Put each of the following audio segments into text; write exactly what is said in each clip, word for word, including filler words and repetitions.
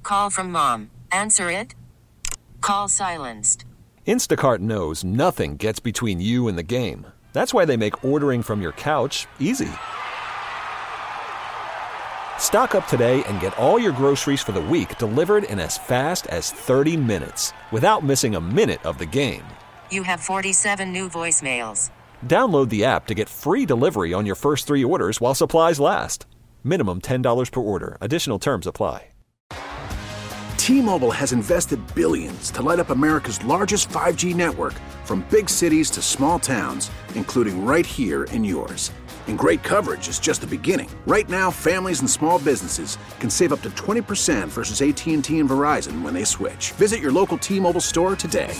Call from mom. Answer it. Call silenced. Instacart knows nothing gets between you and the game. That's why they make ordering from your couch easy. Stock up today and get all your groceries for the week delivered in as fast as thirty minutes without missing a minute of the game. You have forty-seven new voicemails. Download the app to get free delivery on your first three orders while supplies last. Minimum ten dollars per order. Additional terms apply. T-Mobile has invested billions to light up America's largest five G network, from big cities to small towns, including right here in yours. And great coverage is just the beginning. Right now, families and small businesses can save up to twenty percent versus A T and T and Verizon when they switch. Visit your local T-Mobile store today.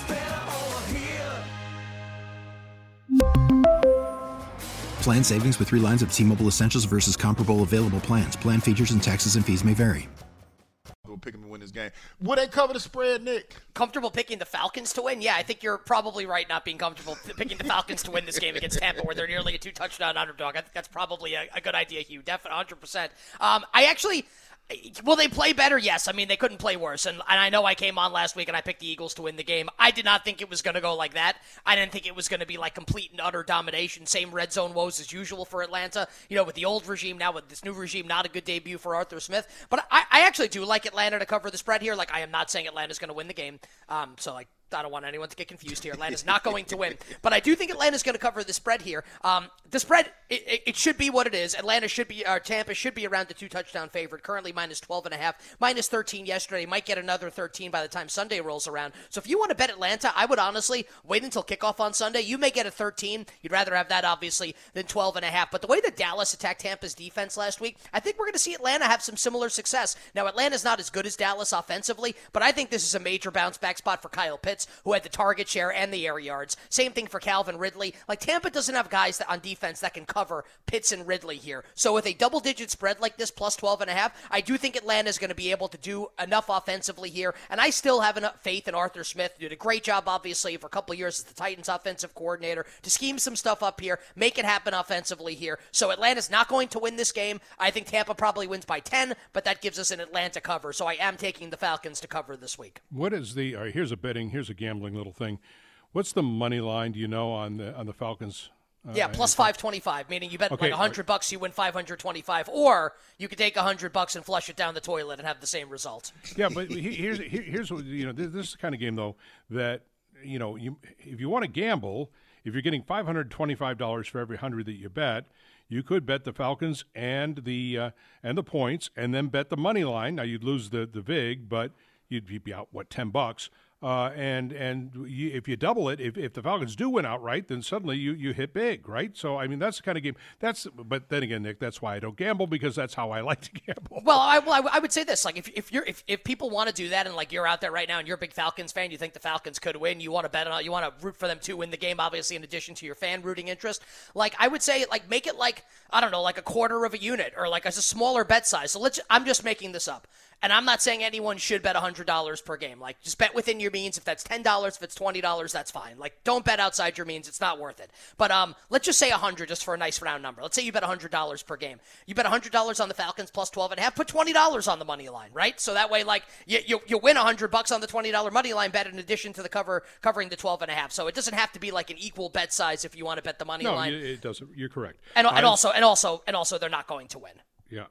Plan savings with three lines of T-Mobile Essentials versus comparable available plans. Plan features and taxes and fees may vary. We'll pick them to win this game. Would they cover the spread, Nick? Comfortable picking the Falcons to win? Yeah, I think you're probably right not being comfortable picking the Falcons to win this game against Tampa, where they're nearly a two-touchdown underdog. I think that's probably a, a good idea, Hugh. Definitely, one hundred percent. Um, I actually... Will they play better? Yes. I mean, they couldn't play worse. And, and I know I came on last week and I picked the Eagles to win the game. I did not think it was going to go like that. I didn't think it was going to be like complete and utter domination. Same red zone woes as usual for Atlanta. You know, with the old regime, now with this new regime, not a good debut for Arthur Smith. But I, I actually do like Atlanta to cover the spread here. Like, I am not saying Atlanta's going to win the game. Um, so, like, I don't want anyone to get confused here. Atlanta's not going to win. But I do think Atlanta's going to cover the spread here. Um, the spread, it, it, it should be what it is. Atlanta should be, or Tampa should be around the two-touchdown favorite, currently minus twelve and a half, minus thirteen yesterday. Might get another thirteen by the time Sunday rolls around. So if you want to bet Atlanta, I would honestly wait until kickoff on Sunday. You may get a thirteen. You'd rather have that, obviously, than twelve and a half. But the way that Dallas attacked Tampa's defense last week, I think we're going to see Atlanta have some similar success. Now, Atlanta's not as good as Dallas offensively, but I think this is a major bounce-back spot for Kyle Pitts, who had the target share and the air yards. Same thing for Calvin Ridley. Like, Tampa doesn't have guys that on defense that can cover Pitts and Ridley here. So with a double-digit spread like this, plus twelve and a half, I do think Atlanta's going to be able to do enough offensively here. And I still have enough faith in Arthur Smith. He did a great job, obviously, for a couple of years as the Titans offensive coordinator to scheme some stuff up here, make it happen offensively here. So Atlanta's not going to win this game. I think Tampa probably wins by ten, but that gives us an Atlanta cover. So I am taking the Falcons to cover this week. What is the, all right, here's a betting, here's a gambling little thing. What's the money line, do you know, on the on the Falcons? Uh, yeah, plus five twenty-five, meaning you bet okay. like one hundred bucks, you win five hundred twenty-five, or you could take one hundred bucks and flush it down the toilet and have the same result. Yeah, but here's here's what, you know, this, this is the kind of game though that, you know, you if you want to gamble, if you're getting five hundred twenty-five dollars for every one hundred that you bet, you could bet the Falcons and the uh, and the points, and then bet the money line. Now you'd lose the the vig, but you'd be out what ten bucks. Uh, and and you, if you double it, if, if the Falcons do win outright, then suddenly you, you hit big, right? So, I mean, that's the kind of game. That's But then again, Nick, that's why I don't gamble, because that's how I like to gamble. Well, I, well, I would say this. Like, if if you're if, if people want to do that, and, like, you're out there right now and you're a big Falcons fan, you think the Falcons could win, you want to bet on, you want to root for them to win the game, obviously, in addition to your fan rooting interest. Like, I would say, like, make it like, I don't know, like a quarter of a unit, or like as a smaller bet size. So let's, I'm just making this up. And I'm not saying anyone should bet one hundred dollars per game. Like, just bet within your means. If that's ten dollars, if it's twenty dollars, that's fine. Like, don't bet outside your means. It's not worth it. But um, let's just say one hundred just for a nice round number. Let's say you bet one hundred dollars per game. You bet one hundred dollars on the Falcons plus twelve and a half. Put twenty dollars on the money line, right? So that way, like, you you, you win one hundred bucks on the twenty dollars money line bet in addition to the cover covering the twelve and a half. So it doesn't have to be like an equal bet size if you want to bet the money no, line. No, it doesn't. You're correct. And, and also, and also, and also, they're not going to win. Yeah.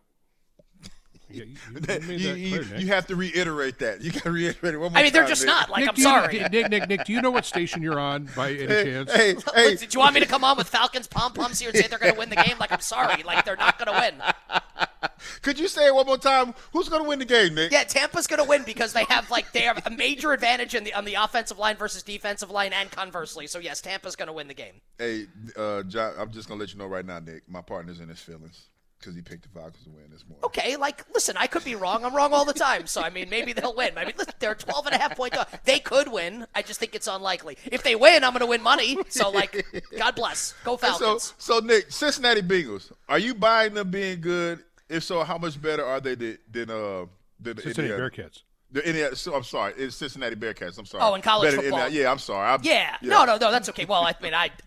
Yeah, you, you, you, you, clear, you have to reiterate that. You got to reiterate it one more I mean, time, they're just Nick. not. Like, Nick, I'm do sorry. You, Nick, Nick, Nick, do you know what station you're on by any hey, chance? Hey, hey. Do you want me to come on with Falcons pom-poms here and say they're going to win the game? Like, I'm sorry. Like, they're not going to win. Could you say it one more time? Who's going to win the game, Nick? Yeah, Tampa's going to win because they have, like, they have a major advantage in the on the offensive line versus defensive line, and conversely. So, yes, Tampa's going to win the game. Hey, uh, John, I'm just going to let you know right now, Nick, my partner's in his feelings because he picked the Falcons to win this morning. Okay, like, listen, I could be wrong. I'm wrong all the time. So, I mean, maybe they'll win. I mean, listen, they're twelve and a half point dog. They could win. I just think it's unlikely. If they win, I'm going to win money. So, like, God bless. Go Falcons. So, so, Nick, Cincinnati Bengals, are you buying them being good? If so, how much better are they than, than, uh, than the Cincinnati Indiana? Bearcats. The Indiana, so, I'm sorry, it's Cincinnati Bearcats. I'm sorry. Oh, in college Better football. Indiana. Yeah, I'm sorry. I'm, yeah. yeah, no, no, no, that's okay. Well, I mean, I, I,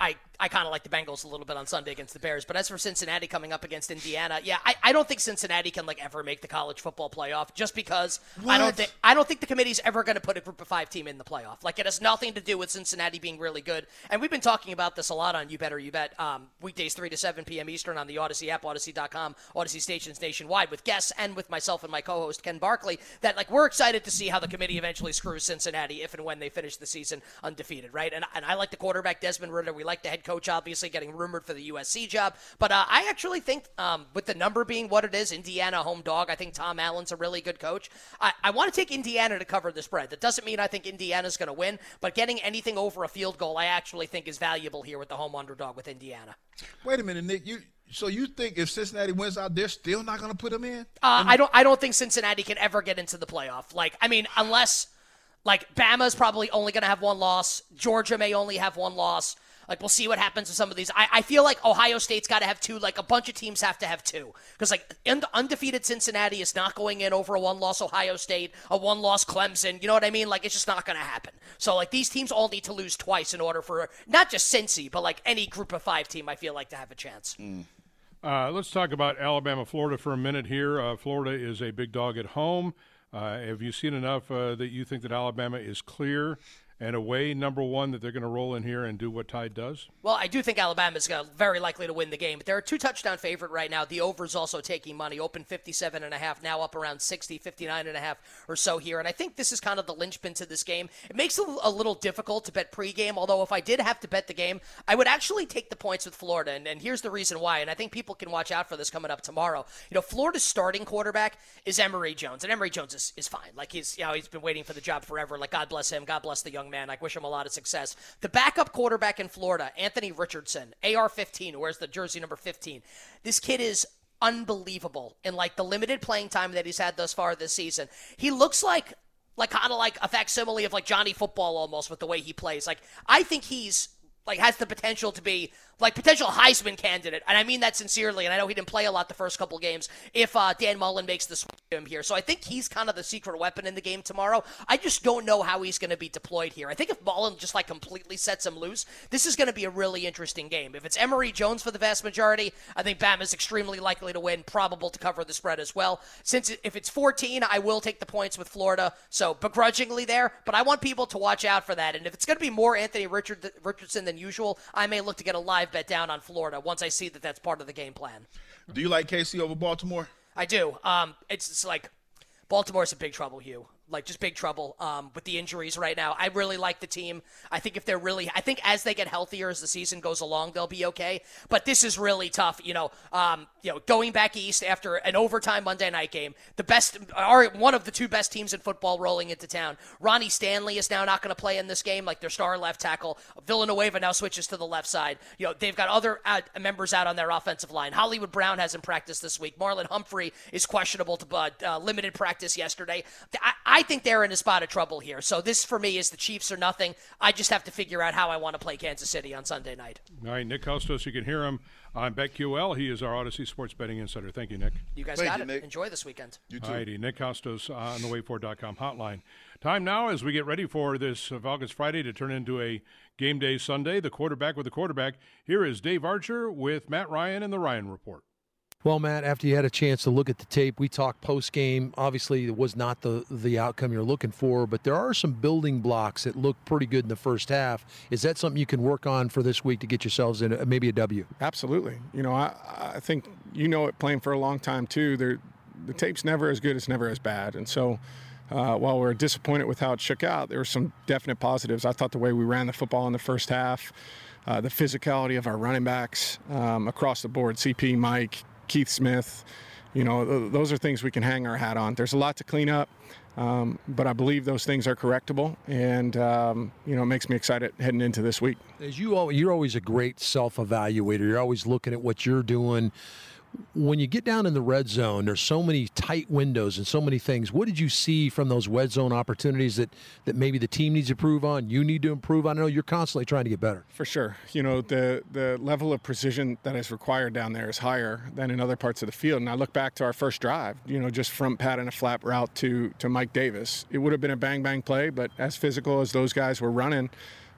I kind of like the Bengals a little bit on Sunday against the Bears. But as for Cincinnati coming up against Indiana, yeah, I, I don't think Cincinnati can like ever make the college football playoff just because What? I don't think I don't think the committee's ever going to put a group of five team in the playoff. Like it has nothing to do with Cincinnati being really good. And we've been talking about this a lot on You Better You Bet, um, weekdays three to seven p.m. Eastern on the Odyssey app, Odyssey dot com, Odyssey stations nationwide with guests and with myself and my co-host Ken Barkley. That like we're excited to see how the committee eventually screws Cincinnati if and when they finish the season undefeated, right? And and I like the quarterback Desmond Ridder. We like the head coach, obviously getting rumored for the U S C job. But uh, I actually think um, with the number being what it is, Indiana home dog, I think Tom Allen's a really good coach. I, I want to take Indiana to cover the spread. That doesn't mean I think Indiana's going to win, but getting anything over a field goal I actually think is valuable here with the home underdog with Indiana. Wait a minute, Nick. You so you think if Cincinnati wins out, they're still not going to put them in? Uh, I don't. I don't think Cincinnati can ever get into the playoff. Like, I mean, unless like Bama's probably only going to have one loss. Georgia may only have one loss. Like, we'll see what happens with some of these. I, I feel like Ohio State's got to have two. Like, a bunch of teams have to have two. Because, like, un- undefeated Cincinnati is not going in over a one-loss Ohio State, a one-loss Clemson. You know what I mean? Like, it's just not going to happen. So, like, these teams all need to lose twice in order for not just Cincy, but, like, any group of five team, I feel like, to have a chance. Mm. Uh, let's talk about Alabama, Florida for a minute here. Uh, Florida is a big dog at home. Uh, have you seen enough uh, that you think that Alabama is clear and away number one, that they're going to roll in here and do what Tide does? Well, I do think Alabama's uh, very likely to win the game. But they're a two-touchdown favorite right now. The over's also taking money. Open fifty-seven and a half, now up around sixty, fifty-nine and a half or so here. And I think this is kind of the linchpin to this game. It makes it a little difficult to bet pregame, although if I did have to bet the game, I would actually take the points with Florida. And, and here's the reason why. And I think people can watch out for this coming up tomorrow. You know, Florida's starting quarterback is Emory Jones. And Emory Jones is, is fine. Like, he's, you know, he's been waiting for the job forever. Like, God bless him. God bless the young man. I wish him a lot of success. The backup quarterback in Florida, Anthony Richardson, A R fifteen, who wears the jersey number fifteen. This kid is unbelievable in like the limited playing time that he's had thus far this season. He looks like like kind of like a facsimile of like Johnny Football almost with the way he plays. Like, I think he's like has the potential to be like potential Heisman candidate, and I mean that sincerely, and I know he didn't play a lot the first couple games if uh, Dan Mullen makes the switch to him here. So I think he's kind of the secret weapon in the game tomorrow. I just don't know how he's going to be deployed here. I think if Mullen just like completely sets him loose, this is going to be a really interesting game. If it's Emory Jones for the vast majority, I think Bama's extremely likely to win, probable to cover the spread as well. Since it, if it's fourteen, I will take the points with Florida, so begrudgingly there, but I want people to watch out for that. And if it's going to be more Anthony Richard, Richardson than usual, I may look to get a live bet down on Florida once I see that that's part of the game plan. Do you like K C over Baltimore? I do. Um, it's, it's like Baltimore's in big trouble, Hugh. Like, just big trouble um, with the injuries right now. I really like the team. I think if they're really – I think as they get healthier as the season goes along, they'll be okay. But this is really tough, you know, um, you know, going back east after an overtime Monday night game. The best – are one of the two best teams in football rolling into town. Ronnie Stanley is now not going to play in this game, like their star left tackle. Villanueva now switches to the left side. You know, they've got other uh, members out on their offensive line. Hollywood Brown hasn't practiced this week. Marlon Humphrey is questionable to uh, uh, limited practice yesterday. I, I think they're in a spot of trouble here. So this, for me, is the Chiefs or nothing. I just have to figure out how I want to play Kansas City on Sunday night. All right, Nick Costos, you can hear him on BetQL. He is our Odyssey Sports Betting Insider. Thank you, Nick. You guys Thank got you, it. Nick. Enjoy this weekend. You too. All righty, Nick Costos uh, on the wait for dot com hotline. Time now as we get ready for this uh, Falcons Friday to turn into a game day Sunday. The quarterback with the quarterback. Here is Dave Archer with Matt Ryan and the Ryan Report. Well, Matt, after you had a chance to look at the tape, we talked post-game. Obviously, it was not the, the outcome you're looking for, but there are some building blocks that look pretty good in the first half. Is that something you can work on for this week to get yourselves in a, maybe a W? Absolutely. You know, I, I think you know it playing for a long time, too. There, the tape's never as good, it's never as bad. And so uh, while we're disappointed with how it shook out, there were some definite positives. I thought the way we ran the football in the first half, uh, the physicality of our running backs um, across the board, C P, Mike, Keith Smith, you know, those are things we can hang our hat on. There's a lot to clean up, um, but I believe those things are correctable, and, um, you know, it makes me excited heading into this week. As you always, you're always a great self-evaluator. You're always looking at what you're doing. When you get down in the red zone, there's so many tight windows and so many things. What did you see from those red zone opportunities that, that maybe the team needs to improve on, you need to improve on? I know you're constantly trying to get better. For sure. You know, the, the level of precision that is required down there is higher than in other parts of the field. And I look back to our first drive, you know, just front pat and a flat route to, to Mike Davis. It would have been a bang-bang play, but as physical as those guys were running,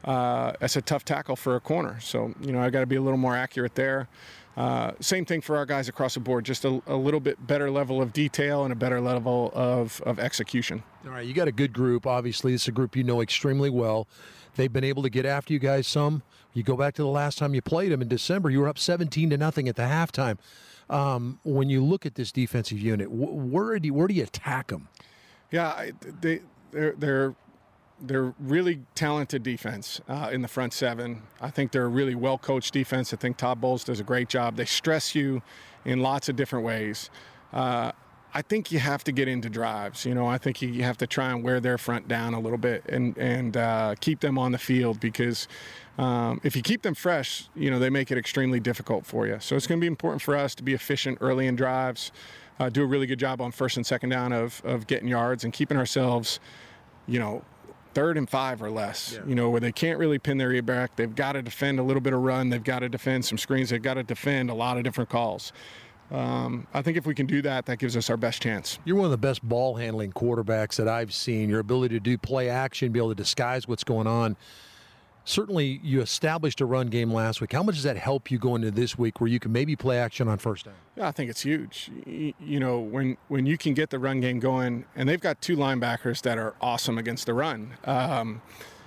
uh, that's a tough tackle for a corner. So, you know, I got to be a little more accurate there. Uh, same thing for our guys across the board, just a, a little bit better level of detail and a better level of, of execution. All right, you got a good group. Obviously, it's a group you know extremely well. They've been able to get after you guys some. You go back to the last time you played them in December, you were up seventeen to nothing at the halftime. Um, when you look at this defensive unit, wh- where do you, where do you attack them? Yeah, I, they they're they're they're really talented defense uh, in the front seven. I think they're a really well coached defense. I think Todd Bowles does a great job. They stress you in lots of different ways. Uh, I think you have to get into drives. You know, I think you have to try and wear their front down a little bit and and uh, keep them on the field, because um, if you keep them fresh, you know, they make it extremely difficult for you. So it's going to be important for us to be efficient early in drives, uh, do a really good job on first and second down of of getting yards and keeping ourselves, you know, third and five or less, yeah. you know, where they can't really pin their ear back. They've got to defend a little bit of run. They've got to defend some screens. They've got to defend a lot of different calls. Um, I think if we can do that, that gives us our best chance. You're one of the best ball handling quarterbacks that I've seen. Your ability to do play action, be able to disguise what's going on. Certainly, you established a run game last week. How much does that help you go into this week where you can maybe play action on first down? Yeah, I think it's huge. You, you know, when, when you can get the run game going, and they've got two linebackers that are awesome against the run. Um,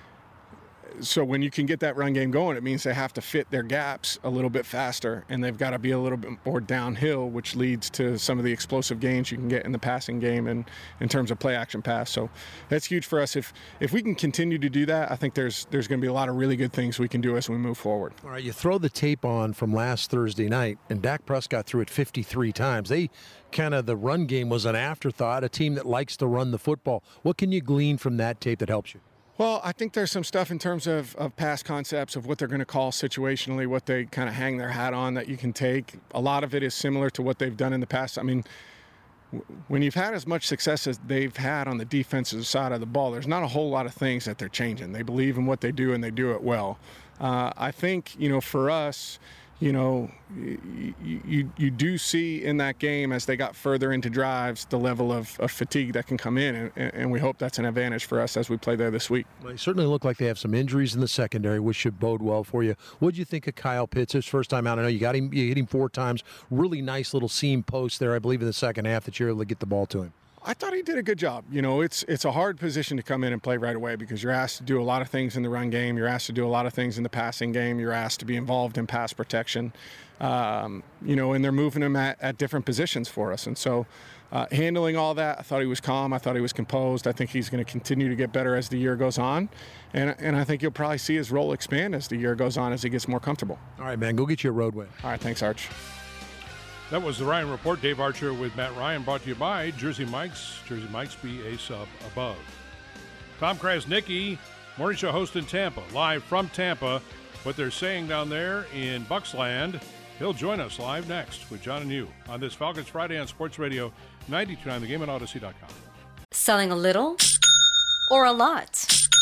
So when you can get that run game going, it means they have to fit their gaps a little bit faster, and they've got to be a little bit more downhill, which leads to some of the explosive gains you can get in the passing game and in terms of play action pass. So that's huge for us. If if we can continue to do that, I think there's there's going to be a lot of really good things we can do as we move forward. All right, you throw the tape on from last Thursday night, and Dak Prescott threw it fifty-three times. They kind of, the run game was an afterthought, a team that likes to run the football. What can you glean from that tape that helps you? Well, I think there's some stuff in terms of, of pass concepts, of what they're going to call situationally, what they kind of hang their hat on that you can take. A lot of it is similar to what they've done in the past. I mean, w- when you've had as much success as they've had on the defensive side of the ball, there's not a whole lot of things that they're changing. They believe in what they do, and they do it well. Uh, I think, you know, for us, you know, you, you you do see in that game as they got further into drives the level of, of fatigue that can come in, and, and we hope that's an advantage for us as we play there this week. Well, they certainly look like they have some injuries in the secondary, which should bode well for you. What did you think of Kyle Pitts his first time out? I know you got him, you hit him four times. Really nice little seam post there, I believe, in the second half that you're able to get the ball to him. I thought he did a good job. You know, it's it's a hard position to come in and play right away because you're asked to do a lot of things in the run game. You're asked to do a lot of things in the passing game. You're asked to be involved in pass protection. Um, you know, and they're moving him at, at different positions for us. And so uh, handling all that, I thought he was calm. I thought he was composed. I think he's going to continue to get better as the year goes on. And, and I think you'll probably see his role expand as the year goes on as he gets more comfortable. All right, man, go get you a road win. All right, thanks, Arch. That was the Ryan Report. Dave Archer with Matt Ryan, brought to you by Jersey Mike's. Jersey Mike's, be a sub above. Tom Krasnicki, morning show host in Tampa, live from Tampa. What they're saying down there in Bucksland. He'll join us live next with John and you on this Falcons Friday on Sports Radio ninety-two point nine, the game at Odyssey dot com. Selling a little or a lot?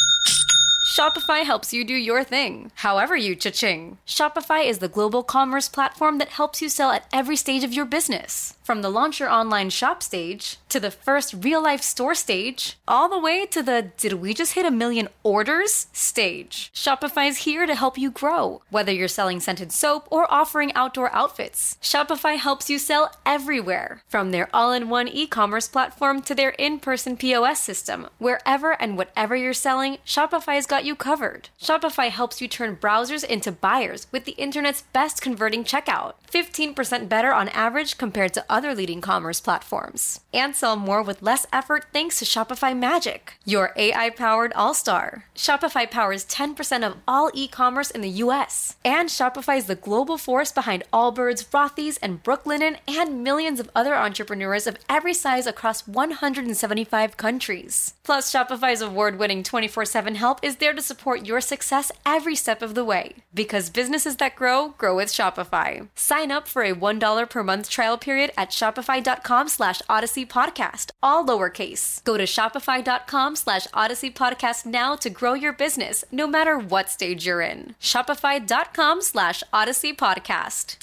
Shopify helps you do your thing, however you cha-ching. Shopify is the global commerce platform that helps you sell at every stage of your business. From the launch your online shop stage, to the first real-life store stage, all the way to the did we just hit a million orders stage. Shopify's here to help you grow. Whether you're selling scented soap or offering outdoor outfits, Shopify helps you sell everywhere. From their all-in-one e-commerce platform to their in-person P O S system, wherever and whatever you're selling, Shopify's got you covered. Shopify helps you turn browsers into buyers with the internet's best converting checkout. fifteen percent better on average compared to other leading commerce platforms. And sell more with less effort thanks to Shopify Magic, your A I-powered all-star. Shopify powers ten percent of all e-commerce in the U S. And Shopify is the global force behind Allbirds, Rothy's, and Brooklinen, and millions of other entrepreneurs of every size across one hundred seventy-five countries. Plus, Shopify's award-winning twenty-four seven help is there to support your success every step of the way. Because businesses that grow, grow with Shopify. Sign up for a one dollar per month trial period at shopify.com slash Odyssey Podcast, all lowercase. Go to shopify.com slash Odyssey Podcast now to grow your business, no matter what stage you're in. Shopify.com slash Odyssey Podcast.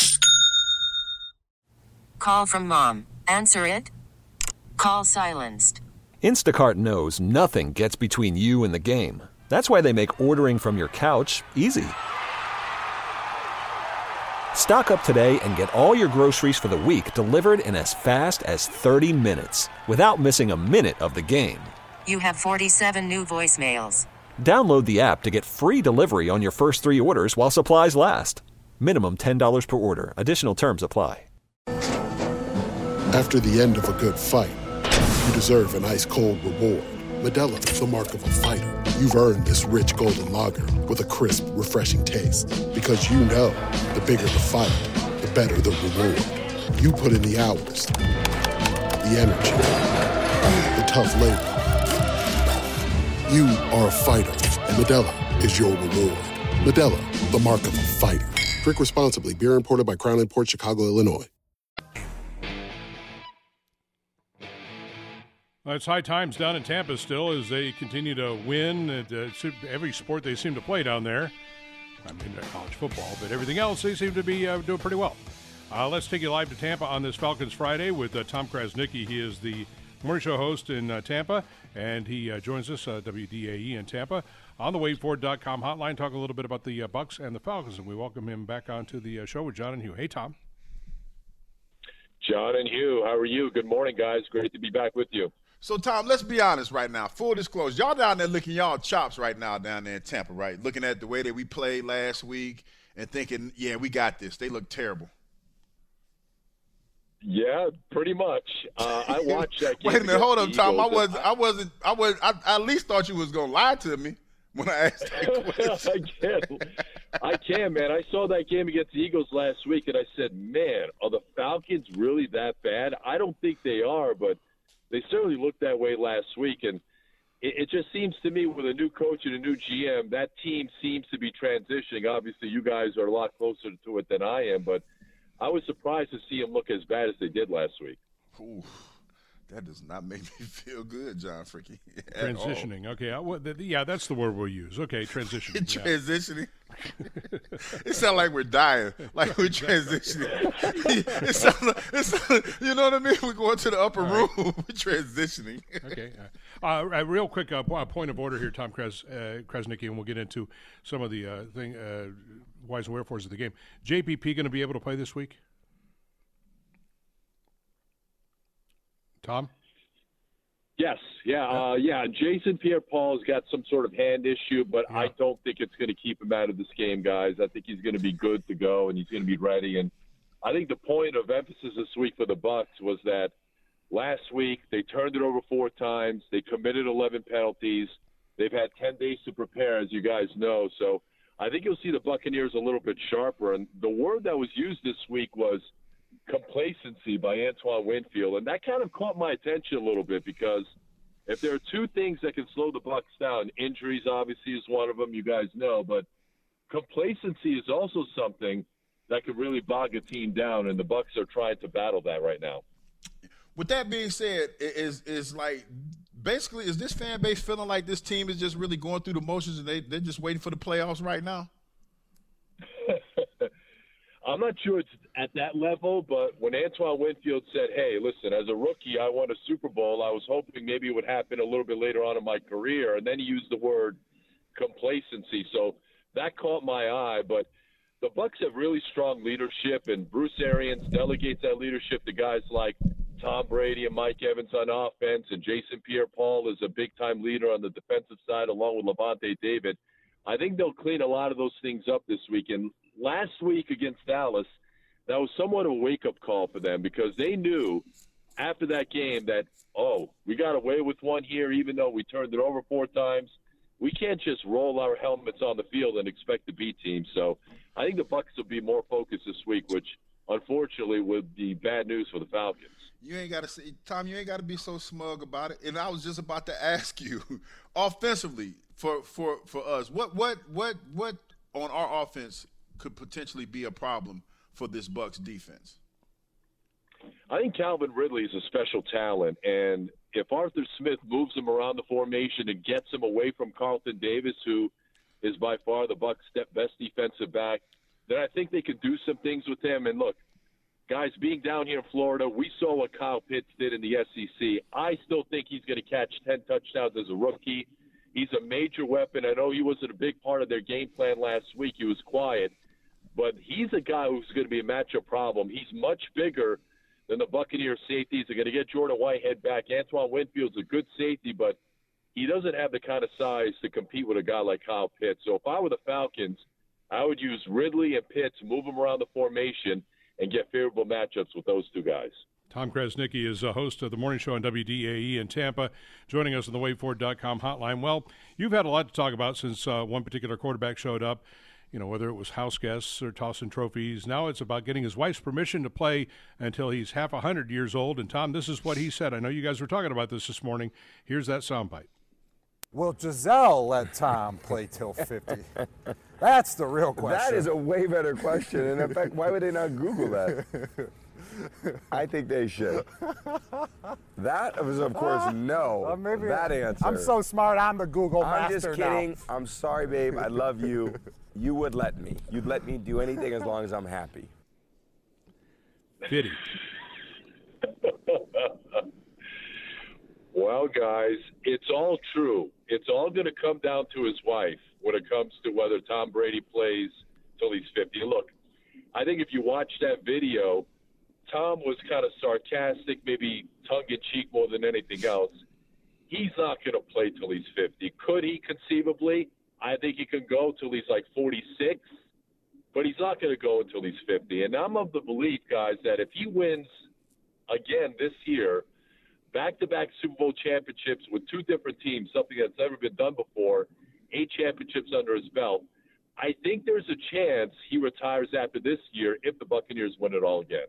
Call from mom. Answer it. Call silenced. Instacart knows nothing gets between you and the game. That's why they make ordering from your couch easy. Stock up today and get all your groceries for the week delivered in as fast as thirty minutes without missing a minute of the game. You have forty-seven new voicemails. Download the app to get free delivery on your first three orders while supplies last. Minimum ten dollars per order. Additional terms apply. After the end of a good fight, you deserve an ice-cold reward. Modelo is the mark of a fighter. You've earned this rich golden lager with a crisp, refreshing taste. Because you know, the bigger the fight, the better the reward. You put in the hours, the energy, the tough labor. You are a fighter, and Modelo is your reward. Modelo, the mark of a fighter. Drink responsibly. Beer imported by Crown Imports, Chicago, Illinois. Well, it's high times down in Tampa still as they continue to win at uh, every sport they seem to play down there. I mean, college football, but everything else they seem to be uh, doing pretty well. Uh, let's take you live to Tampa on this Falcons Friday with uh, Tom Krasniqi. He is the morning show host in uh, Tampa, and he uh, joins us, uh, W D A E in Tampa, on the wait for it dot com hotline, talking a little bit about the uh, Bucks and the Falcons, and we welcome him back onto the uh, show with John and Hugh. Hey, Tom. John and Hugh, how are you? Good morning, guys. Great to be back with you. So, Tom, let's be honest right now. Full disclosure, y'all down there licking y'all chops right now down there in Tampa, right? Looking at the way that we played last week and thinking, yeah, we got this. They look terrible. Yeah, pretty much. Uh, I watched that game. Wait a minute, hold on, Tom. I wasn't, I wasn't, I was, I, I at least thought you was gonna lie to me when I asked that question. I can, I can, man. I saw that game against the Eagles last week, and I said, man, are the Falcons really that bad? I don't think they are, but they certainly looked that way last week, and it, it just seems to me with a new coach and a new G M, that team seems to be transitioning. Obviously, you guys are a lot closer to it than I am, but I was surprised to see them look as bad as they did last week. Ooh, that does not make me feel good, John Fricky. Transitioning. Okay. I, well, th- yeah, that's the word we'll use. Okay, transitioning. Transitioning. It sounds like we're dying, like we're transitioning. it sounds like, it sound, you know what I mean? We're going to the upper All room. Right. We're transitioning. Okay. Uh, uh, real quick uh, point of order here, Tom Kras, uh, Krasniqi, and we'll get into some of the uh, thing, uh, whys and wherefores of the game. J P P going to be able to play this week? Tom? Yes, yeah, uh, yeah. Jason Pierre-Paul's got some sort of hand issue, but yeah. I don't think it's going to keep him out of this game, guys. I think he's going to be good to go, and he's going to be ready. And I think the point of emphasis this week for the Bucs was that last week they turned it over four times. They committed eleven penalties. They've had ten days to prepare, as you guys know. So I think you'll see the Buccaneers a little bit sharper. And the word that was used this week was complacency by Antoine Winfield, and that kind of caught my attention a little bit because if there are two things that can slow the Bucs down, injuries obviously is one of them, you guys know, but complacency is also something that could really bog a team down, and the Bucs are trying to battle that right now. With that being said, is is like basically is this fan base feeling like this team is just really going through the motions and they they're just waiting for the playoffs right now? I'm not sure it's at that level, but when Antoine Winfield said, hey, listen, as a rookie, I won a Super Bowl, I was hoping maybe it would happen a little bit later on in my career, and then he used the word complacency. So that caught my eye, but the Bucs have really strong leadership, and Bruce Arians delegates that leadership to guys like Tom Brady and Mike Evans on offense, and Jason Pierre-Paul is a big-time leader on the defensive side along with Levante David. I think they'll clean a lot of those things up this week. And last week against Dallas, that was somewhat of a wake-up call for them because they knew after that game that, oh, we got away with one here even though we turned it over four times. We can't just roll our helmets on the field and expect to beat teams. So I think the Bucs will be more focused this week, which unfortunately would be bad news for the Falcons. You ain't got to say, Tom, you ain't got to be so smug about it. And I was just about to ask you, offensively, for, for, for us, what what what what on our offense could potentially be a problem for this Bucs defense? I think Calvin Ridley is a special talent, and if Arthur Smith moves him around the formation and gets him away from Carlton Davis, who is by far the Bucs' best defensive back, then I think they could do some things with him. And look, guys, being down here in Florida, we saw what Kyle Pitts did in the S E C. I still think he's going to catch ten touchdowns as a rookie. He's a major weapon. I know he wasn't a big part of their game plan last week. He was quiet. But he's a guy who's going to be a matchup problem. He's much bigger than the Buccaneers safeties. They're going to get Jordan Whitehead back. Antoine Winfield's a good safety, but he doesn't have the kind of size to compete with a guy like Kyle Pitts. So if I were the Falcons, I would use Ridley and Pitts, move them around the formation, and get favorable matchups with those two guys. Tom Krasnicki is a host of the morning show on W D A E in Tampa, joining us on the wait for it dot com hotline. Well, you've had a lot to talk about since uh, one particular quarterback showed up. You know, whether it was house guests or tossing trophies. Now it's about getting his wife's permission to play until he's half a hundred years old. And, Tom, this is what he said. I know you guys were talking about this this morning. Here's that soundbite. Will Giselle let Tom play till fifty? That's the real question. That is a way better question. And, in fact, why would they not Google that? I think they should. That was, of course, no. Uh, maybe that answer. I'm so smart, I'm the Google I'm master just kidding. now. I'm sorry, babe. I love you. You would let me. You'd let me do anything as long as I'm happy. Fitty. Well, guys, it's all true. It's all going to come down to his wife when it comes to whether Tom Brady plays till he's fifty. Look, I think if you watch that video, Tom was kind of sarcastic, maybe tongue-in-cheek more than anything else. He's not going to play till he's fifty. Could he conceivably? I think he can go till he's like forty-six, but he's not going to go until he's fifty. And I'm of the belief, guys, that if he wins again this year, back-to-back Super Bowl championships with two different teams, something that's never been done before, eight championships under his belt, I think there's a chance he retires after this year if the Buccaneers win it all again.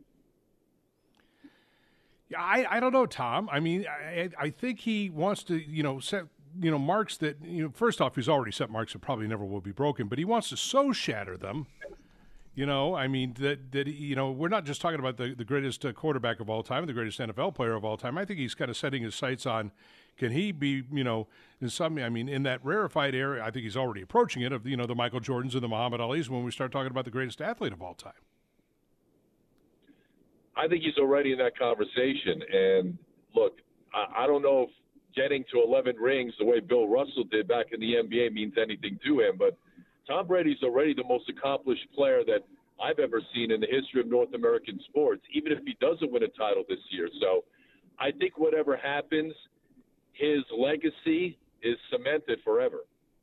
Yeah, I, I don't know, Tom. I mean, I, I think he wants to, you know, set, you know, marks that, you know, first off, he's already set marks that probably never will be broken, but he wants to so shatter them. You know, I mean, that, that you know, we're not just talking about the, the greatest uh, quarterback of all time, the greatest N F L player of all time. I think he's kind of setting his sights on, can he be, you know, in some, I mean, in that rarefied area, I think he's already approaching it, of, you know, the Michael Jordans and the Muhammad Alis when we start talking about the greatest athlete of all time. I think he's already in that conversation. And, look, I, I don't know if getting to eleven rings the way Bill Russell did back in the N B A means anything to him, but Tom Brady's already the most accomplished player that I've ever seen in the history of North American sports, even if he doesn't win a title this year. So I think whatever happens, his legacy is cemented forever.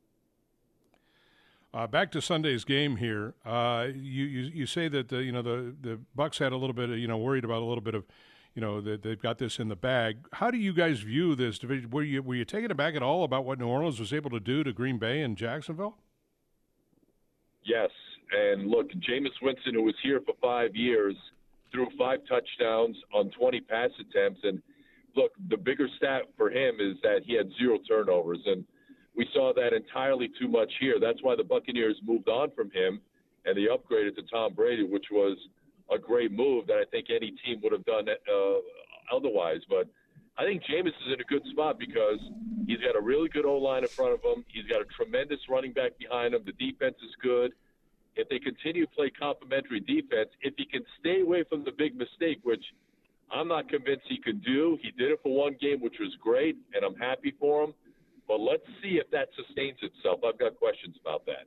Uh, back to Sunday's game here. Uh, you, you you say that the, you know the the Bucs had a little bit of, you know, worried about a little bit of, you know, that they've got this in the bag. How do you guys view this division? Were you were you taken aback at all about what New Orleans was able to do to Green Bay and Jacksonville? Yes, and look, Jameis Winston, who was here for five years, threw five touchdowns on twenty pass attempts. And look, the bigger stat for him is that he had zero turnovers, and we saw that entirely too much here. That's why the Buccaneers moved on from him, and they upgraded to Tom Brady, which was a great move that I think any team would have done uh, otherwise. But I think Jameis is in a good spot because he's got a really good O-line in front of him. He's got a tremendous running back behind him. The defense is good. If they continue to play complementary defense, if he can stay away from the big mistake, which I'm not convinced he could do. He did it for one game, which was great, and I'm happy for him. But let's see if that sustains itself. I've got questions about that.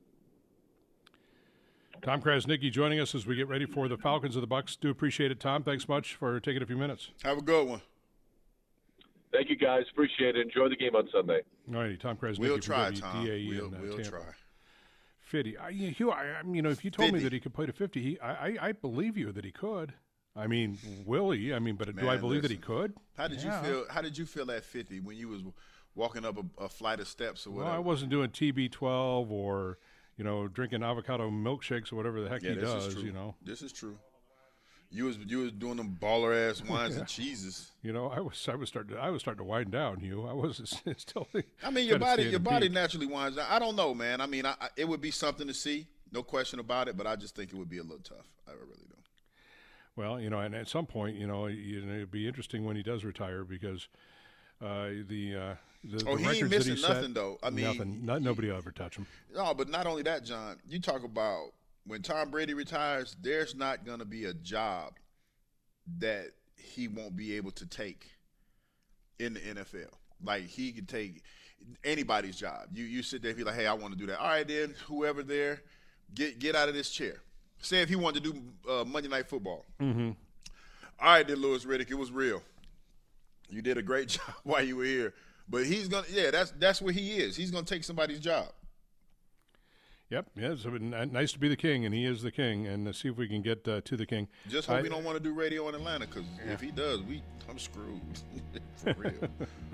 Tom Krasnicki joining us as we get ready for the Falcons of the Bucs. Do appreciate it, Tom. Thanks much for taking a few minutes. Have a good one. Thank you, guys. Appreciate it. Enjoy the game on Sunday. All righty, Tom Krasnicki. We'll try, from Tom. W D A E We'll, in, uh, we'll Tampa. try. fifty. I, Hugh, I, I, you know, if you told fifty. me that he could play to fifty, he, I, I, I believe you that he could. I mean, will he? I mean, but Man, do I believe listen, that he could? How did Yeah. you feel? How did you feel at fifty when you was walking up a, a flight of steps or whatever? Well, I wasn't doing T B twelve or, you know, drinking avocado milkshakes or whatever the heck yeah, he this does. is true. You know, this is true. You was you was doing them baller ass wines Yeah. and cheeses. You know, I was I was starting to, I was starting to wind down. Hugh, I was still. I mean, your kinda body staying your in body peak. naturally winds down. I don't know, man. I mean, I, I, it would be something to see, no question about it. But I just think it would be a little tough. I really do. Well, you know, and at some point, you know, you know, it'd be interesting when he does retire because uh, the uh, the, Oh, the he ain't records missing that he set, nothing, though. I mean, nothing. Not, nobody will ever touch him. No, but not only that, John. You talk about when Tom Brady retires, there's not going to be a job that he won't be able to take in the N F L. Like he could take anybody's job. You you sit there and be like, hey, I want to do that. All right, then whoever there, get get out of this chair. Say if he wanted to do uh, Monday Night Football. Mm-hmm. All right, then Louis Riddick, it was real. You did a great job while you were here. But he's gonna, yeah, that's that's where he is. He's gonna take somebody's job. Yep, yeah, it's nice to be the king, and he is the king, and uh, see if we can get uh, to the king. Just hope I, we don't want to do radio in Atlanta, because yeah. if he does, we I'm screwed. For real.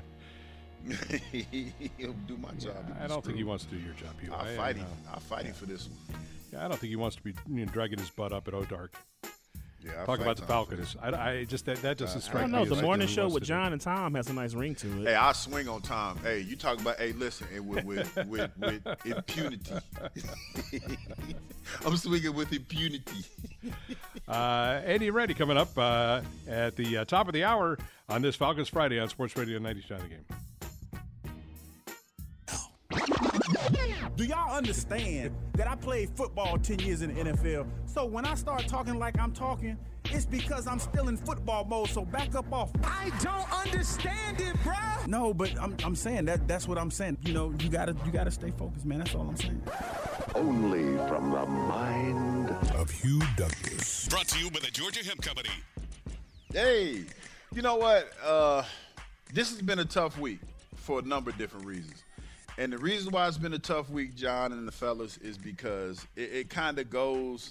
He'll do my job. Yeah, I don't screwed. think he wants to do your job. You. I'll I, fight I, him. uh, I'll fight yeah. him for this one. Yeah, I don't think he wants to be you know, dragging his butt up at O'Dark. Yeah, I'll talk about the Tom Falcons. I, I just that, that doesn't uh, strike I don't me. know. As The like morning he show wants with to John do. and Tom has a nice ring to it. Hey, I swing on Tom. Hey, you talk about. Hey, listen, and with with, with, with impunity. I'm swinging with impunity. uh, Andy Randy coming up uh, at the uh, top of the hour on this Falcons Friday on Sports Radio ninety-nine The Game. Do y'all understand that I played football ten years in the N F L? So when I start talking like I'm talking, it's because I'm still in football mode, so back up off. I don't understand it, bruh. No, but I'm I'm saying that that's what I'm saying. You know, you gotta you gotta stay focused, man. That's all I'm saying. Only from the mind of Hugh Douglas. Brought to you by the Georgia Hemp Company. Hey, you know what? Uh, this has been a tough week for a number of different reasons. And the reason why it's been a tough week, John and the fellas, is because it, it kind of goes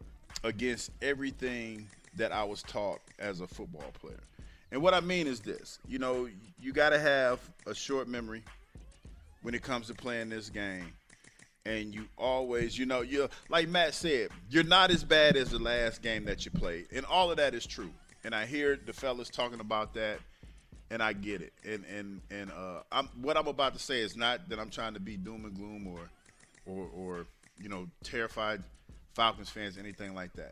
against everything that I was taught as a football player. And what I mean is this. You know, you got to have a short memory when it comes to playing this game. And you always, you know, you're like Matt said, you're not as bad as the last game that you played. And all of that is true. And I hear the fellas talking about that. And I get it, and and and uh, I'm, what I'm about to say is not that I'm trying to be doom and gloom or, or, or you know, terrified Falcons fans, anything like that.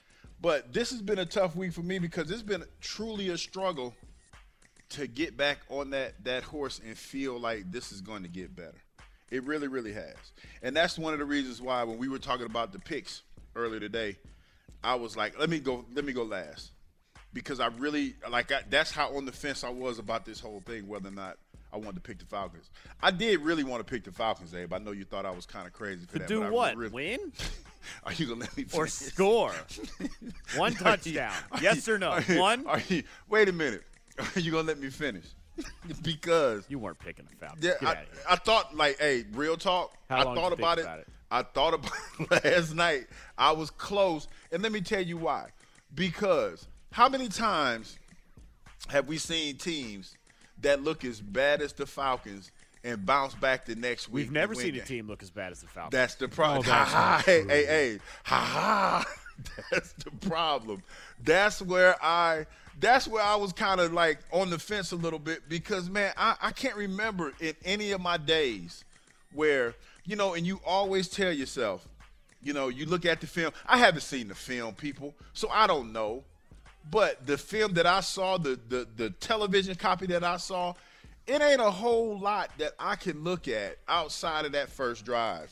But this has been a tough week for me because it's been truly a struggle to get back on that that horse and feel like this is going to get better. It really, really has, and that's one of the reasons why when we were talking about the picks earlier today, I was like, let me go, let me go last. Because I really, like, I, that's how on the fence I was about this whole thing, whether or not I wanted to pick the Falcons. I did really want to pick the Falcons, Abe. I know you thought I was kind of crazy for to that. do but what? I really, Win? Are you going to let me finish? Or score? One touchdown. Are Yes you, or no? Are you, One? Are you, wait a minute. Are you going to let me finish? Because. You weren't picking the Falcons. Yeah, Get I, out of here. I thought, like, hey, real talk. How I long thought did you about think it. about it? I thought about it last night. I was close. And let me tell you why. Because how many times have we seen teams that look as bad as the Falcons and bounce back the next week? We've never and seen win a game? team look as bad as the Falcons. That's the problem. Oh, that's ha, not hey, true. hey, hey, ha ha. That's the problem. That's where I. That's where I was kind of like on the fence a little bit because man, I, I can't remember in any of my days where you know, and you always tell yourself, you know, you look at the film. I haven't seen the film, people, so I don't know. But the film that I saw, the, the the television copy that I saw, it ain't a whole lot that I can look at outside of that first drive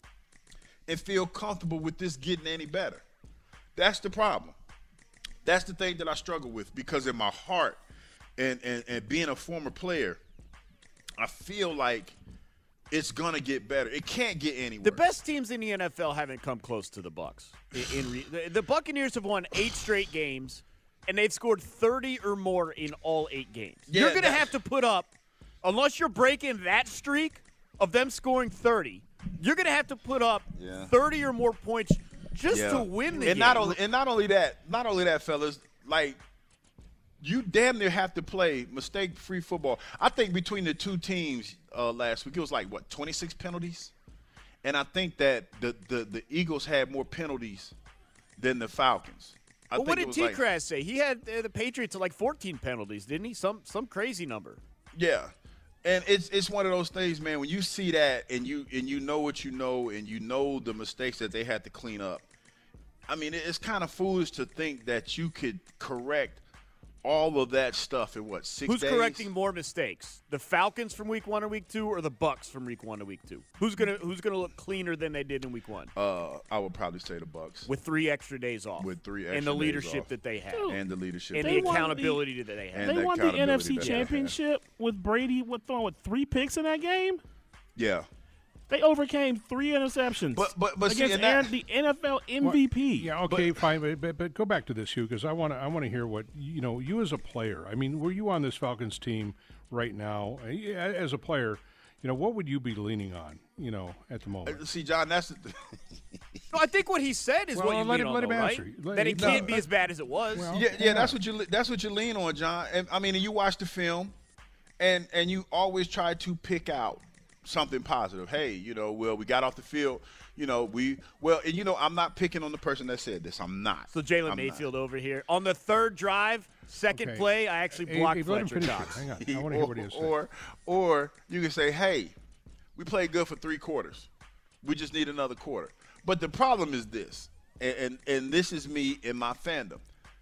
and feel comfortable with this getting any better. That's the problem. That's the thing that I struggle with because in my heart and, and, and being a former player, I feel like it's going to get better. It can't get any worse. The best teams in the N F L haven't come close to the Bucs. In, in re, the, the Buccaneers have won eight straight games, and they've scored thirty or more in all eight games. Yeah, you're going to that- have to put up, unless you're breaking that streak of them scoring thirty, you're going to have to put up Yeah. thirty or more points just Yeah. to win the and game. Not only, and not only that, not only that, fellas, like you damn near have to play mistake-free football. I think between the two teams uh, last week, it was like, what, twenty-six penalties? And I think that the, the, the Eagles had more penalties than the Falcons. I But what think did it was like- T-Crash say? He had uh, the Patriots at like fourteen penalties, didn't he? Some some crazy number. Yeah. And it's it's one of those things, man, when you see that and you and you know what you know and you know the mistakes that they had to clean up. I mean, it's kind of foolish to think that you could correct all of that stuff in what, six Who's days? correcting more mistakes? The Falcons from week one to week two, or the Bucks from week one to week two? Who's gonna Who's gonna look cleaner than they did in week one? Uh, I would probably say the Bucks with three extra days off. With three extra and the days leadership off. that they had, and the leadership, and they the won accountability the, that they had. and They the won the N F C accountability that they had. Championship with Brady with throwing with three picks in that game. Yeah. They overcame three interceptions. But but but see, against and that, Aaron, the N F L M V P. Yeah, okay, fine, but, but but go back to this, Hugh, because I want to I want to hear what you know. You as a player, I mean, were you on this Falcons team right now as a player? You know, what would you be leaning on? You know, at the moment. See, John, that's the no, I think what he said is Well, what you let lean him- on, let him though, answer. right? Let- that it no, can't be let- as bad as it was. Well, yeah, yeah, that's what you that's what you lean on, John. And I mean, and you watch the film, and and you always try to pick out something positive. Hey, you know, well, we got off the field. You know, we well, and you know, I'm not picking on the person that said this. I'm not. So Jalen I'm Mayfield over here on the third drive, second Okay. play. I actually Hey, blocked hey, let him Fletcher finish Cox. it. Hang on. I want to hear what he has to say. Or, or you can say, hey, we played good for three quarters. We just need another quarter. But the problem is this, and, and, and this is me in my fandom,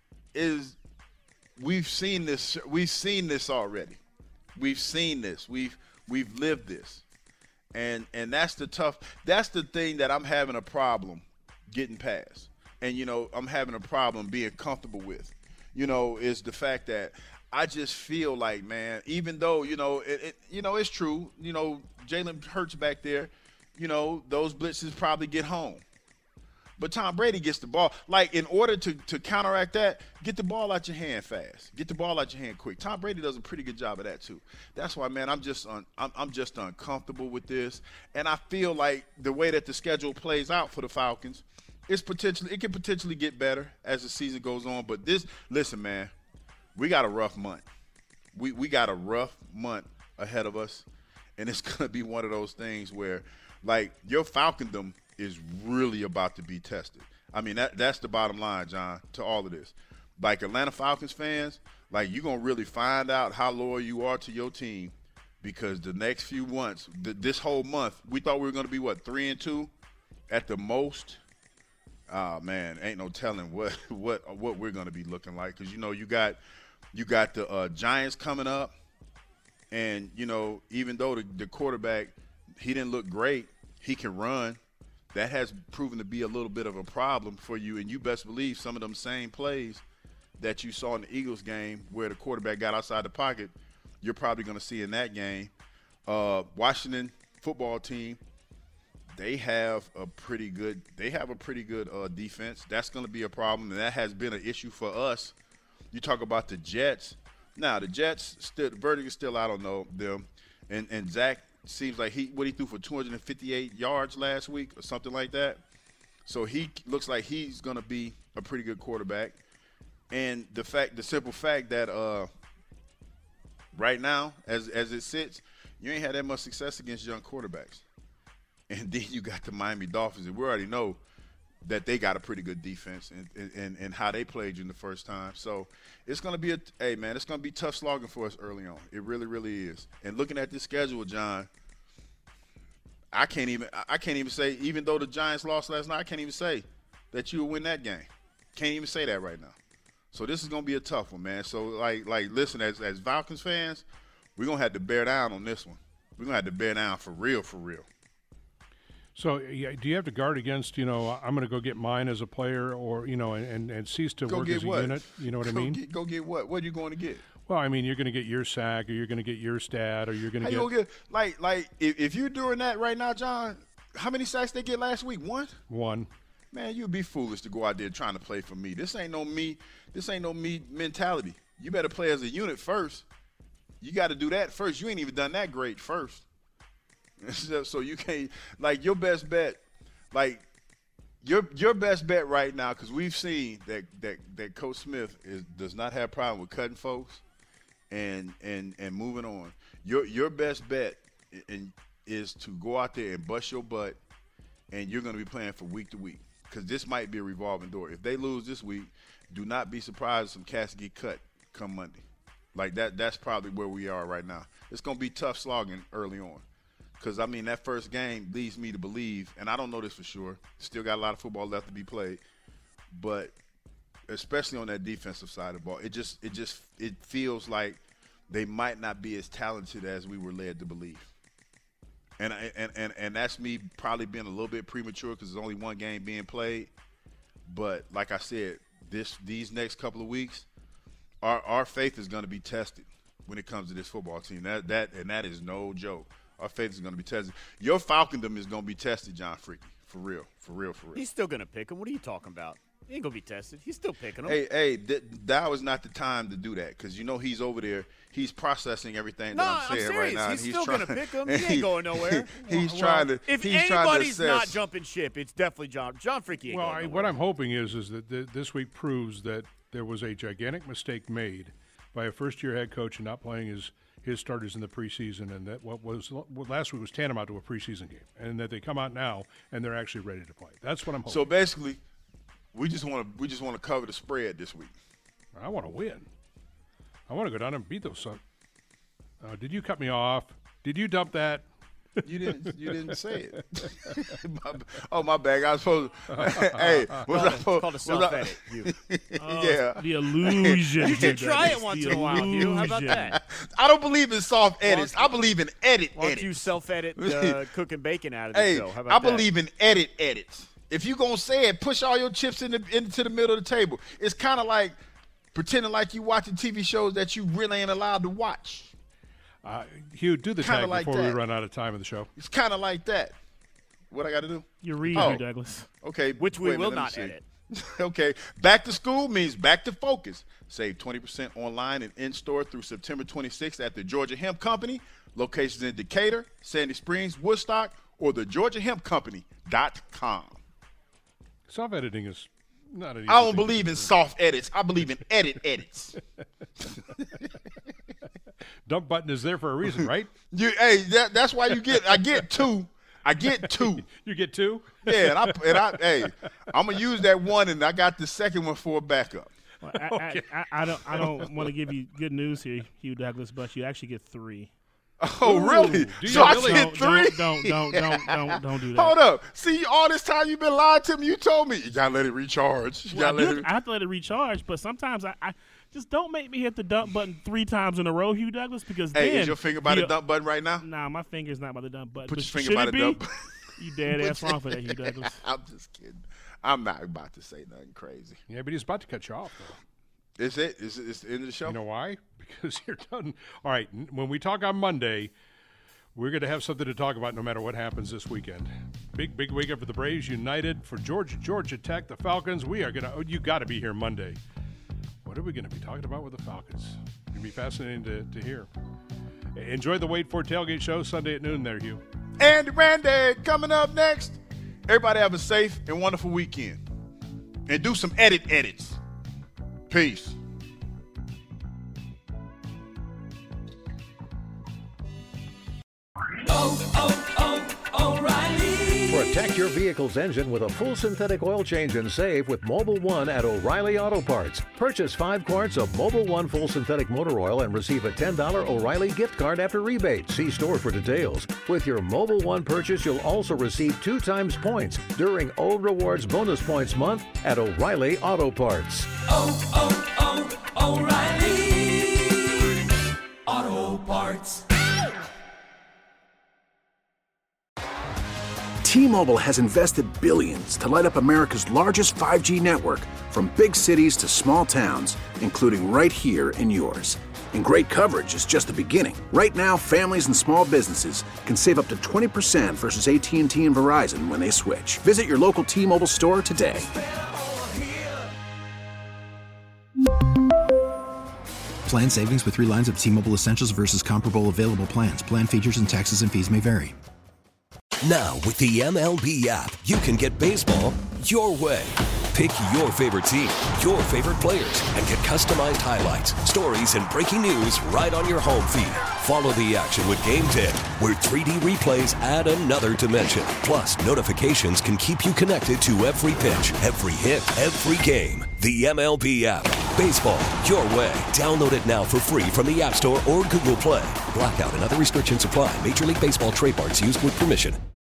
is we've seen this. We've seen this already. We've seen this. We've we've lived this, and and that's the tough. That's the thing that I'm having a problem getting past, and you know I'm having a problem being comfortable with. You know, is the fact that I just feel like, man, even though, you know, it, it you know, it's true, you know, Jalen Hurts back there, you know, those blitzes probably get home. But Tom Brady gets the ball. Like, in order to, to counteract that, get the ball out your hand fast. Get the ball out your hand quick. Tom Brady does a pretty good job of that, too. That's why, man, I'm just un, I'm, I'm just uncomfortable with this. And I feel like the way that the schedule plays out for the Falcons, it's potentially it can potentially get better as the season goes on. But this, listen, man, we got a rough month. We we got a rough month ahead of us, and it's gonna be one of those things where, like, your Falcondom is really about to be tested. I mean, that that's the bottom line, John, to all of this. Like, Atlanta Falcons fans, like, you're gonna really find out how loyal you are to your team, because the next few months, th- this whole month, we thought we were gonna be what, three and two at the most. Oh man, ain't no telling what what what we're gonna be looking like, because you know you got you got the uh, Giants coming up, and you know even though the, the quarterback, he didn't look great, he can run. That has proven to be a little bit of a problem for you, and you best believe some of them same plays that you saw in the Eagles game where the quarterback got outside the pocket, you're probably going to see in that game. Uh, Washington football team, they have a pretty good they have a pretty good uh, defense. That's going to be a problem, and that has been an issue for us. You talk about the Jets. Now, the Jets, still, the verdict is still out on know them. And and Zach seems like he what he threw for two hundred fifty-eight yards last week or something like that. So he looks like he's going to be a pretty good quarterback. And the fact, the simple fact that uh, right now, as as it sits, you ain't had that much success against young quarterbacks. And then you got the Miami Dolphins, and we already know that they got a pretty good defense and, and, and how they played you in the first time. So it's going to be a – hey, man, it's going to be tough slogging for us early on. It really, really is. And looking at this schedule, John, I can't even – I can't even say, even though the Giants lost last night, I can't even say that you will win that game. Can't even say that right now. So this is going to be a tough one, man. So, like, like listen, as, as Falcons fans, we're going to have to bear down on this one. We're going to have to bear down for real, for real. So, yeah, do you have to guard against, you know, I'm going to go get mine as a player, or, you know, and, and, and cease to Go work get as a what? unit? You know what I Go mean? Get, go get what? What are you going to get? Well, I mean, you're going to get your sack, or you're going to get your stat, or you're going How to you get, gonna get like like if, if you're doing that right now, John? How many sacks they get last week? One. one. Man, you'd be foolish to go out there trying to play for me. This ain't no me. This ain't no me mentality. You better play as a unit first. You got to do that first. You ain't even done that great first. So you can't, like, your best bet, like your your best bet right now, because we've seen that that that Coach Smith is does not have a problem with cutting folks and and and moving on. Your your best bet in, is to go out there and bust your butt, and you're going to be playing for week to week, because this might be a revolving door. If they lose this week, do not be surprised if some cats get cut come Monday. Like that, that's probably where we are right now. It's going to be tough slogging early on, because, I mean, that first game leads me to believe, and I don't know this for sure, still got a lot of football left to be played, but especially on that defensive side of the ball. It just it just it feels like they might not be as talented as we were led to believe. And and and and that's me probably being a little bit premature because there's only one game being played. But like I said, this these next couple of weeks, our our faith is going to be tested when it comes to this football team. That that and that is no joke. Our faith is going to be tested. Your Falcondom is going to be tested, John Freaky. For real, for real, for real. He's still going to pick him. What are you talking about? He ain't going to be tested. He's still picking him. Hey, hey, th- that was not the time to do that because, you know, he's over there. He's processing everything no, that I'm saying I'm right now. He's, he's still going to pick him. He ain't going nowhere. he's well, trying to If he's anybody's trying to not jumping ship, it's definitely John. John Freaky ain't Well, going I, nowhere. what I'm hoping is is that th- this week proves that there was a gigantic mistake made by a first-year head coach in not playing his – his starters in the preseason, and that what was what last week was tantamount to a preseason game, and that they come out now and they're actually ready to play. That's what I'm hoping. So basically, we just want to we just want to cover the spread this week. I want to win. I want to go down and beat those sons. Uh, did you cut me off? Did you dump that? You didn't. You didn't say it. my, oh my bad. I was supposed. To, hey, was I supposed? Called a self-edit. You. Oh, yeah. The illusion. You can try it once in a while. You. How about that? I don't believe in soft edits. I believe in edit Why don't edits. you self-edit uh, cooking bacon out of hey, the show? How about I that? believe in edit edits. If you gonna say it, push all your chips in the, into the middle of the table. It's kind of like pretending like you watching T V shows that you really ain't allowed to watch. Uh, Hugh, do the Kinda tag like before we that. run out of time in the show. It's kind of like that. What I got to do? You read, Oh. Hugh Douglas. Okay, Which we wait a will minute, let me not see. edit. Okay, back to school means back to focus. Save twenty percent online and in-store through September twenty-sixth at the Georgia Hemp Company. Locations in Decatur, Sandy Springs, Woodstock, or the georgia hemp company dot com. Soft editing is not an easy I don't thing believe to in do. soft edits. I believe in edit edits. Dump button is there for a reason, right? You, hey, that, that's why you get. I get two. I get two. You get two? Yeah, and I, and I, hey, I'm gonna use that one, and I got the second one for a backup. Well, I, I, I, I don't. I don't want to give you good news here, Hugh Douglas, but you actually get three. Oh, really? do you So I really? get Don't, three? don't, don't, don't, don't, don't do that. Hold up. See, all this time you've been lying to me. You told me you gotta let it recharge. You Well, I, gotta let do, it. I have to let it recharge, but sometimes I, I just don't make me hit the dump button three times in a row, Hugh Douglas, because Hey, then is your finger by the you- dump button right now? Nah, my finger's not by the dump button. Put but your finger should by it the be? dump. You dead ass Put wrong for that, Hugh Douglas. I'm just kidding. I'm not about to say nothing crazy. Yeah, but he's about to cut you off, though. Is it? Is it? Is the end of the show? You know why? Because you're done. All right, n- when we talk on Monday, we're going to have something to talk about no matter what happens this weekend. Big, big weekend for the Braves, United, for Georgia, Georgia Tech, the Falcons. We are going to, oh, you got to be here Monday. What are we going to be talking about with the Falcons? It's going to be fascinating to, to hear. Enjoy the Wait For Tailgate show Sunday at noon there, Hugh. Andy Randy coming up next. Everybody have a safe and wonderful weekend. And do some edit edits. Peace. Protect your vehicle's engine with a full synthetic oil change and save with Mobile One at O'Reilly Auto Parts. Purchase five quarts of Mobile One full synthetic motor oil and receive a ten dollars O'Reilly gift card after rebate. See store for details. With your Mobile One purchase, you'll also receive two times points during O Rewards Bonus Points Month at O'Reilly Auto Parts. Oh, oh, oh, O'Reilly Auto Parts. T-Mobile has invested billions to light up America's largest five G network, from big cities to small towns, including right here in yours. And great coverage is just the beginning. Right now, families and small businesses can save up to twenty percent versus A T and T and Verizon when they switch. Visit your local T-Mobile store today. Plan savings with three lines of T-Mobile Essentials versus comparable available plans. Plan features and taxes and fees may vary. Now, with the M L B app, you can get baseball your way. Pick your favorite team, your favorite players, and get customized highlights, stories, and breaking news right on your home feed. Follow the action with Game Tip, where three D replays add another dimension. Plus, notifications can keep you connected to every pitch, every hit, every game. The M L B app. Baseball your way. Download it now for free from the App Store or Google Play. Blackout and other restrictions apply. Major League Baseball trademarks used with permission.